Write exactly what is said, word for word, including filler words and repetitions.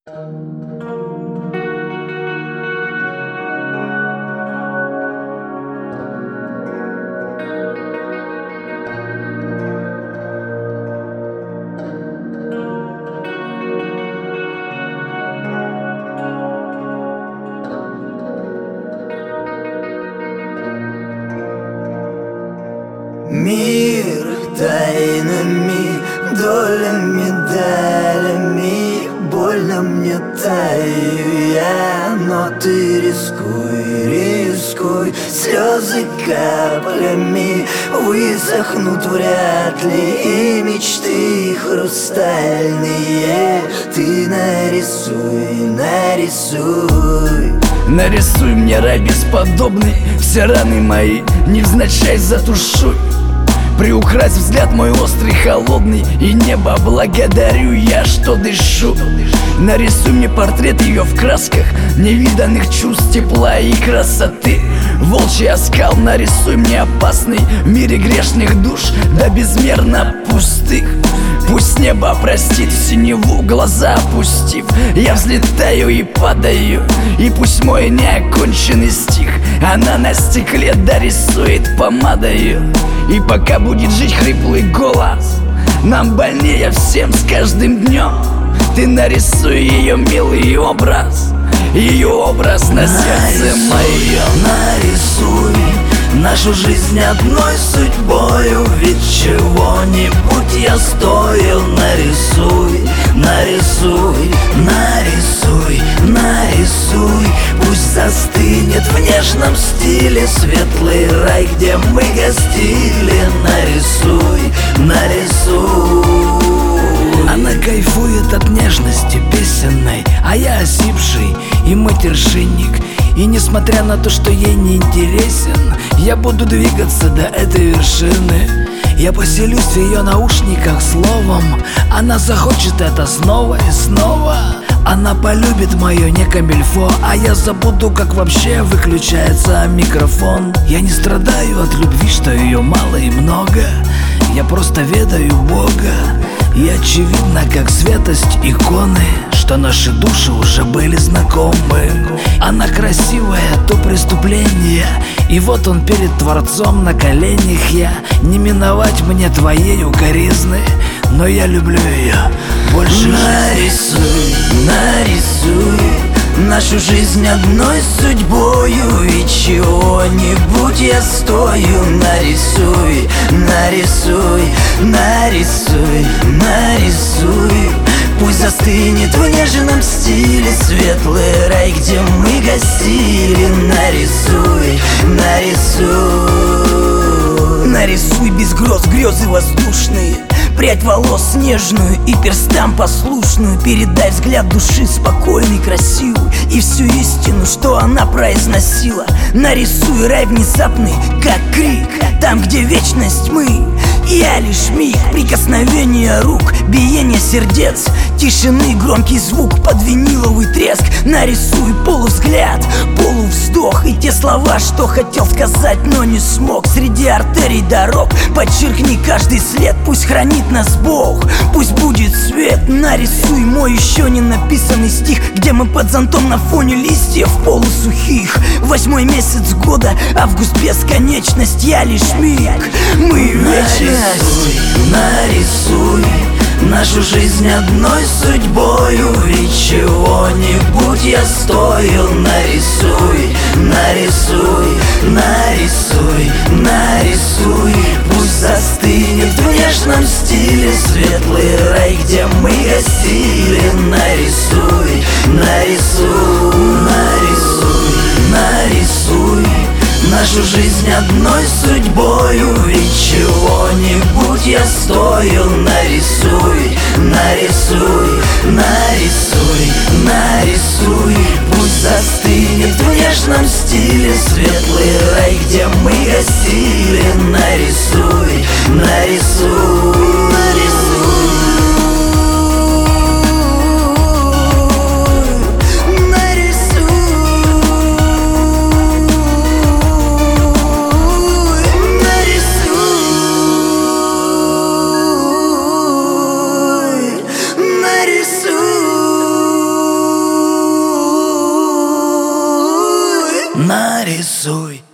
Мир тайнами, долями, долями. Больно мне таю я, но ты рискуй, рискуй. Слезы каплями высохнут вряд ли, и мечты хрустальные ты нарисуй, нарисуй. Нарисуй мне рай бесподобный, все раны мои невзначай затушуй. Приукрась взгляд мой острый, холодный, и небо благодарю я, что дышу. Нарисуй мне портрет ее в красках невиданных чувств, тепла и красоты. Волчий оскал нарисуй мне опасный в мире грешных душ, да безмерно пустых. Пусть небо простит синеву, глаза опустив, я взлетаю и падаю. И пусть мой неоконченный стих она на стекле дорисует помадою. И пока будет жить хриплый голос, нам больнее всем с каждым днем. Ты нарисуй ее милый образ, ее образ на сердце моем. Нарисуй нашу жизнь одной судьбою, ведь чего-нибудь я стою. Нарисуй, нарисуй, нарисуй, нарисуй. Пусть застынет в нежном стиле светлый рай, где мы гостили. Нарисуй, нарисуй. Она кайфует от нежности песенной, а я осипший и матершинник. И несмотря на то, что ей не интересен, я буду двигаться до этой вершины. Я поселюсь в ее наушниках словом, она захочет это снова и снова. Она полюбит мое не камильфо, а я забуду, как вообще выключается микрофон. Я не страдаю от любви, что ее мало и много, я просто ведаю Бога. И очевидно, как святость иконы, что наши души уже были знакомы. Она красивая, то преступление, и вот он перед Творцом на коленях я. Не миновать мне твоей укоризны, но я люблю ее больше. Нарисуй, нарисуй нашу жизнь одной судьбою, и чего-нибудь я стою. Нарисуй, нарисуй, нарисуй, нарисуй. Пусть застынет в нежном стиле светлый рай, где мы гостили. Нарисуй, нарисуй. Нарисуй без грез грезы воздушные, прядь волос нежную и перстам послушную. Передай взгляд души спокойный, красивый, и всю истину, что она произносила. Нарисуй рай внезапный, как крик, там, где вечность мы. Я лишь миг, прикосновение рук, биение сердец, тишины громкий звук под виниловый треск. Нарисуй полувзгляд, полувздох и те слова, что хотел сказать, но не смог. Среди артерий дорог подчеркни каждый след, пусть хранит нас Бог, пусть будет свет. Нарисуй мой еще не написанный стих, где мы под зонтом на фоне листьев полусухих. Восьмой месяц года, август бесконечность, я лишь миг, мы вечность. Нарисуй, нарисуй нашу жизнь одной судьбою, и чего-нибудь я стою. Нарисуй, нарисуй, нарисуй, нарисуй. Пусть застынет в нежном стиле светлый рай, где мы гостили. Нарисуй, нарисуй, нарисуй, нарисуй нашу жизнь одной судьбою, и чего-нибудь я стою. Нарисуй, нарисуй, нарисуй, нарисуй. Пусть застынет в нежном стиле светлый рай, где мы гостили. Нарисуй, нарисуй, нарисуй. Нарисуй. нарисуй.